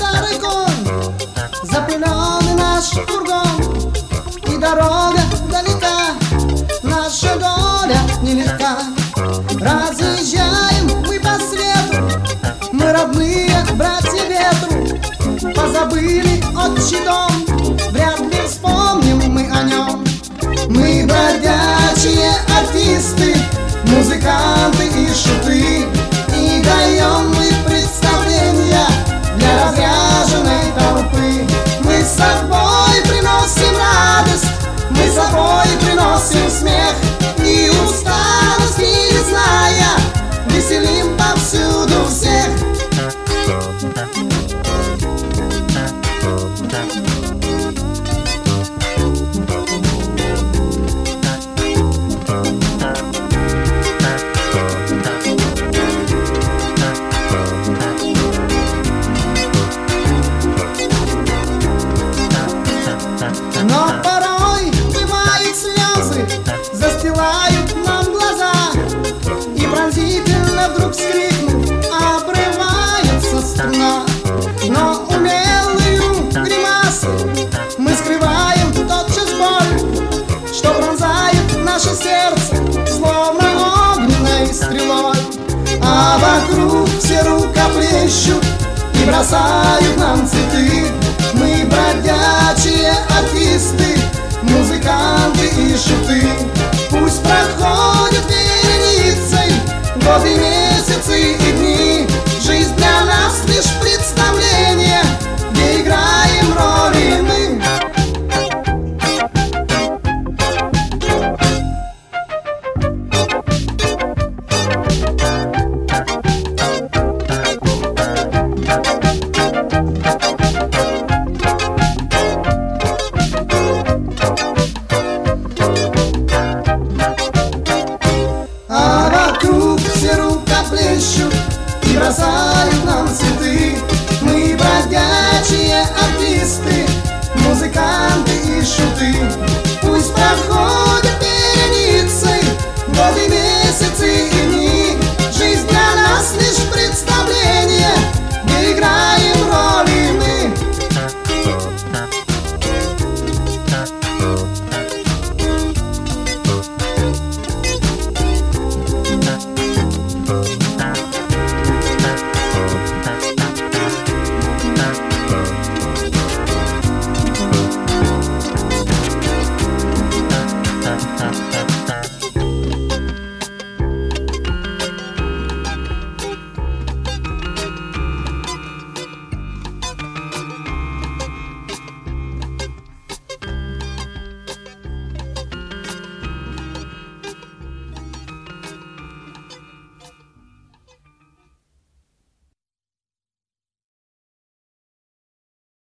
старый конь, запыленный наш фургон, и дорога далека, наша доля нелегка. Разъезжаем мы по свету, мы родные братья ветру. Позабыли отчий дом, вряд ли вспомним мы о нем. Мы бродячие артисты, музыканты и шуты, и даем мы представления для разряженной толпы. Мы с собой приносим радость, мы с собой приносим смех, и усталости не зная, веселим повсюду всех. Но порой бывают слезы, застилают нам глаза, и пронзительно вдруг вскрикнув, обрывается струна. Но умелую гримасы мы скрываем тотчас боль, что пронзает наше сердце, словно огненной стрелой. А вокруг все рукоплещут и бросают нам цветы. Мы бродячие артисты, музыканты и шуты. Пусть проходят вереницей годы.